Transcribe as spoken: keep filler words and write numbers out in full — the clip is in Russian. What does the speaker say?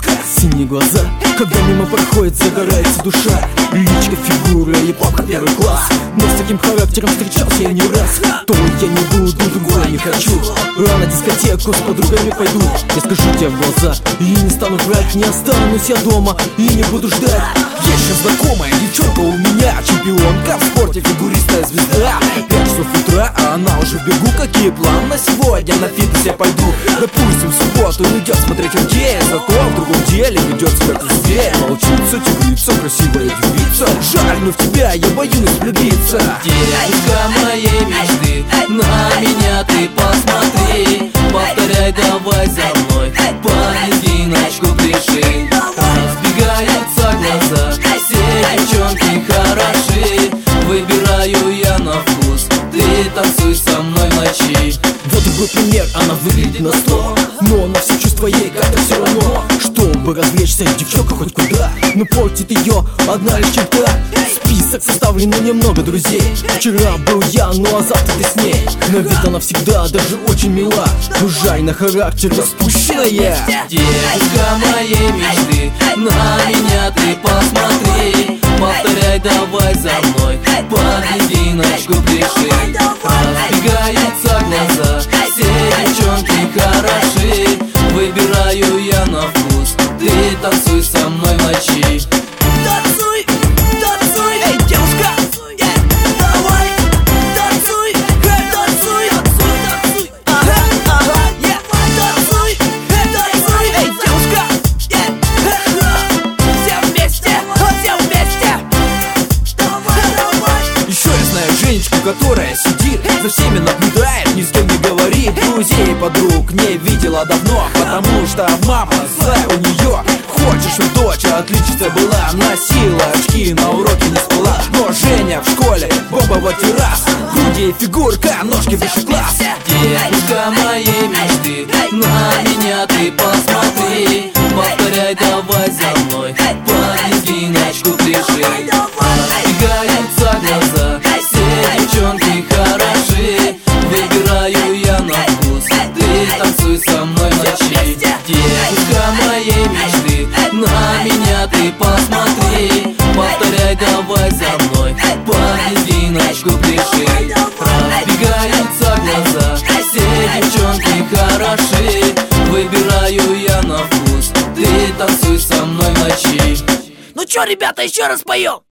девушка. Синие глаза, когда мимо проходит, загорается душа. Личка, фигура и папка первый класс. Но с таким характером встречался я не раз. То я не буду, другое не хочу. Рано дискотеку с подругами пойду. Я скажу тебе в глаза и не стану врать. Не останусь я дома и не буду ждать. Есть еще знакомая девчонка у меня, чемпионка в спорте, фигуристая звезда. Пять часов утра, а она уже в бегу. Какие планы на сегодня? На фитнес я пойду. Допустим, в субботу идет смотреть хоккей. Зато в другом деле ведет себя как зверь. Волчица, тигрица, красивая девица. Жаль, но в тебя я боюсь влюбиться. Девушка моей мечты, на меня ты посмотри. Повторяй давай за мной, по-блондиночку пляши. Разбегаются глаза, все девчонки хороши. Выбираю я на вкус, ты танцуй со мной в ночи. Вот другой пример, она выглядит на сто. Но на все чувства ей как-то все равно. Чтобы развлечься, девчонка хоть куда. Но портит ее одна лишь черта. Список составлен, но немного друзей. Вчера был я, ну а завтра ты с ней. На вид она всегда даже очень мила. Но жаль, на характер распущенная. Девушка моей мечты, на меня ты посмотри. Повторяй давай за мной, по-блондиночку пляши. Разбегаются глаза, все девчонки хороши. Выбираю я на вкус, ты танцуй со мной в ночи. Танцуй, танцуй, эй, девушка, давай, танцуй, танцуй, танцуй, танцуй, ага, ага, танцуй, танцуй, эй, девушка, все вместе, все вместе, давай, давай. Еще я знаю Женечку, которая сидит, за всеми наблюдает, ни с кем не говорит. Друзей и подруг не видела давно, потому что мама злая у нее. Хочешь, чтобы дочь отличница была, носила очки, на уроке не спала. Но Женя в школе бомба вот и раз. Груди и фигурка, ножки выше класс. Девушка моей мечты, на меня ты посмотри. Повторяй давай за мной, по-блондиночку пляши. Разбегаются глаза, все девчонки хороши. Выбираю я на вкус, ты танцуй со мной в ночи. Девушка моей мечты, на меня ты посмотри. Повторяй давай за мной, по-блондиночку пляши. Разбегаются глаза, все девчонки хороши. Выбираю я на вкус, ты танцуй со мной в ночи. Ну чё, ребята, еще раз поем.